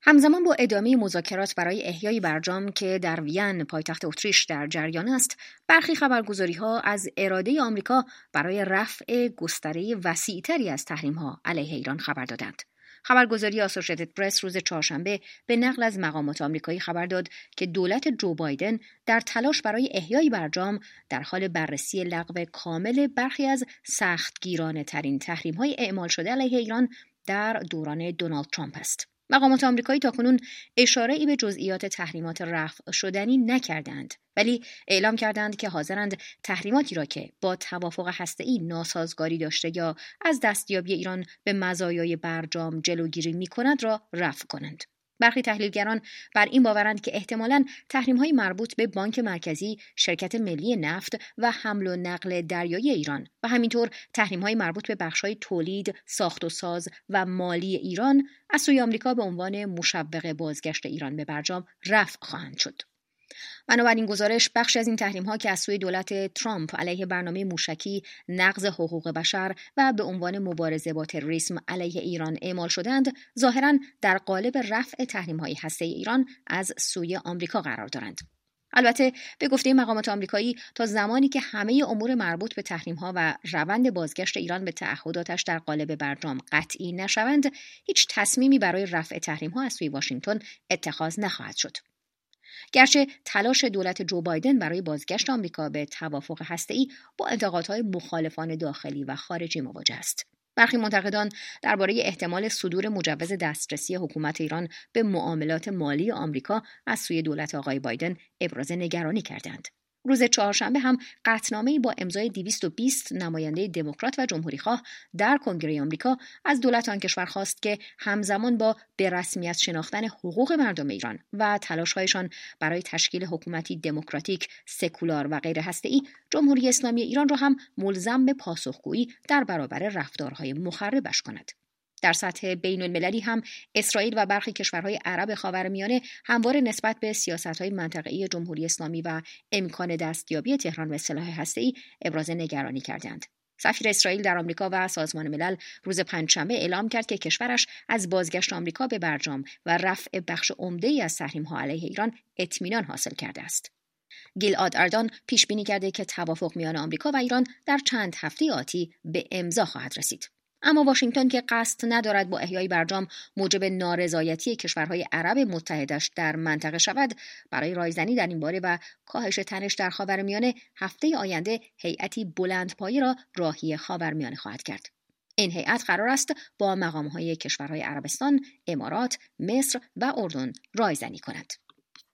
همزمان با ادامه مذاکرات برای احیای برجام که در وین پایتخت اتریش در جریان است، برخی خبرگزاری‌ها از اراده آمریکا برای رفع گستره وسیع‌تری از تحریم‌ها علیه ایران خبر دادند. خبرگزاری آسوشیتد پرس روز چهارشنبه به نقل از مقامات آمریکایی خبر داد که دولت جو بایدن در تلاش برای احیای برجام در حال بررسی لغو کامل برخی از سختگیرانه‌ترین تحریم‌های اعمال شده علیه ایران در دوران دونالد ترامپ است. مقامات آمریکایی تاکنون اشاره‌ای به جزئیات تحریمات رفع شدنی نکردند، ولی اعلام کردند که حاضرند تحریماتی را که با توافق هسته‌ای ناسازگاری داشته یا از دستیابی ایران به مزایای برجام جلوگیری می‌کند را رفع کنند. برخی تحلیلگران بر این باورند که احتمالاً تحریم‌های مربوط به بانک مرکزی، شرکت ملی نفت و حمل و نقل دریایی ایران و همینطور تحریم‌های مربوط به بخش‌های تولید، ساخت و ساز و مالی ایران از سوی آمریکا به عنوان مشوق بازگشت ایران به برجام رفع خواهند شد. بنابراین گزارش بخشی از این تحریم‌ها که از سوی دولت ترامپ علیه برنامه موشکی، نقض حقوق بشر و به عنوان مبارزه با تروریسم علیه ایران اعمال شدند، ظاهراً در قالب رفع تحریم‌های هسته‌ای ایران از سوی آمریکا قرار دارند. البته به گفته مقامات آمریکایی تا زمانی که همه امور مربوط به تحریم‌ها و روند بازگشت ایران به تعهداتش در قالب برجام قطعی نشوند، هیچ تصمیمی برای رفع تحریم‌ها از سوی واشنگتن اتخاذ نخواهد شد. گرچه تلاش دولت جو بایدن برای بازگشت آمریکا به توافق هسته‌ای با انتقادهای مخالفان داخلی و خارجی مواجه است. برخی منتقدان درباره احتمال صدور مجوز دسترسی حکومت ایران به معاملات مالی آمریکا از سوی دولت آقای بایدن ابراز نگرانی کردند. روز چهارشنبه هم قطعنامه‌ای با امضای 220 نماینده دموکرات و جمهوریخواه در کنگره آمریکا از دولت آن کشور خواست که همزمان با به رسمیت شناختن حقوق مردم ایران و تلاش‌هایشان برای تشکیل حکومتی دموکراتیک، سکولار و غیر هسته‌ای، جمهوری اسلامی ایران را هم ملزم به پاسخگویی در برابر رفتارهای مخربش کند. در سطح بین‌المللی هم اسرائیل و برخی کشورهای عرب خاورمیانه همواره نسبت به سیاست‌های منطقه‌ای جمهوری اسلامی و امکان دستیابی تهران به سلاح هسته‌ای ابراز نگرانی کردند. سفیر اسرائیل در آمریکا و سازمان ملل روز پنجشنبه اعلام کرد که کشورش از بازگشت آمریکا به برجام و رفع بخش عمده‌ای از تحریم‌ها علیه ایران اطمینان حاصل کرده است. گیلاد اردان پیش بینی کرده که توافق میان آمریکا و ایران در چند هفته آتی به امضا خواهد رسید. اما واشنگتن که قصد ندارد با احیای برجام موجب نارضایتی کشورهای عرب متحدش در منطقه شود، برای رایزنی در این باره و کاهش تنش در خاورمیانه هفته آینده هیئتی بلندپایه را راهی خاورمیانه خواهد کرد. این هیئت قرار است با مقام‌های کشورهای عربستان، امارات، مصر و اردن رایزنی کند.